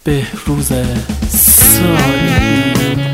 بهروز سالی.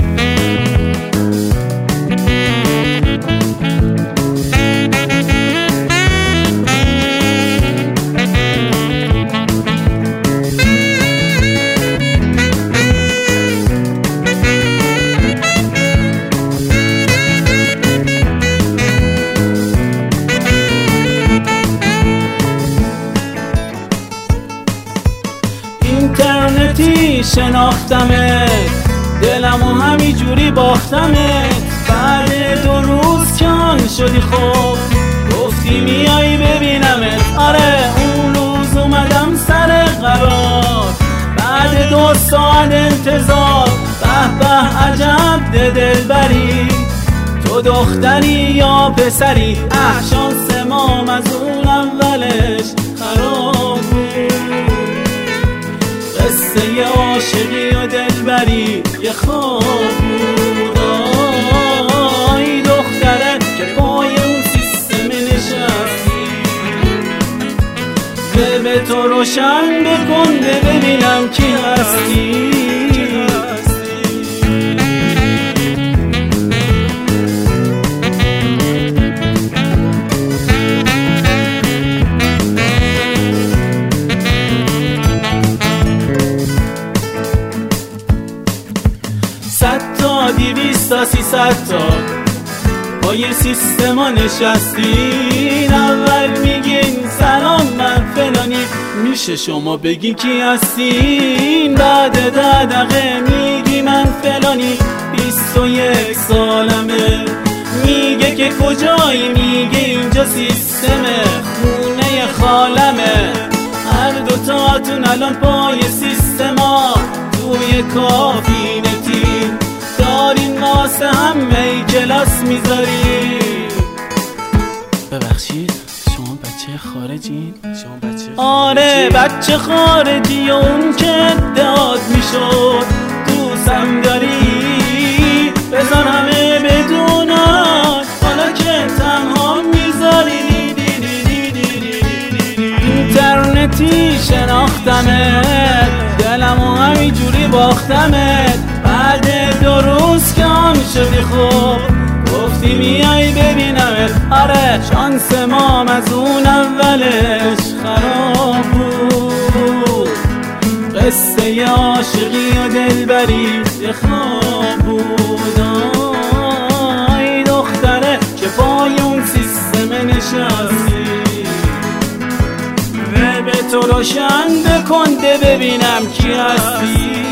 اینترنتی شناختمت، دلمو همین جوری باختمت. بعد 2 روز کن شدی خوب، گفتی میای ببینمت. آره اون روز اومدم سر قرار، بعد 2 ساعت انتظار. به به عجب دلبری، تو دختری یا پسری؟ شانس ما از اون اولش خراب بود. قصه عاشقی و دلبری یه خواب بود. آی دختره که پای اون سیستم نشستی، به تو روشن بکن ببینم کی هستی. تا 200 تا 300 تا پای سیستما نشستین. اول میگین سلام من فلانی، میشه شما بگین کی هستین؟ بعد 10 دقیقه میگی من فلانی، 21 سالمه. میگه که کجایی؟ میگه اینجا سیستمه، خونه خالمه. هر دوتاتون الان پای سیستما توی کابینتی دارین واسه همه کلاس میذاری. ببخشید شما بچه خارجی؟ آره بچه خارجی و اون که ادعاد میشد دوستم داری. بزن همه بدونن حالا که تنها میذاری. اینترنتی شناختمت، دلمو همین جوری باختمت. بعد 2 روز کم شدی خوب، گفتی میای ببینمت. آره شانس ما از اون اولش خراب بود. قصه عاشقی و دلبری یه خواب بود. آی دختره که پای اون سیستم نشستی، به تو روشن بکن ببینم کی هستی.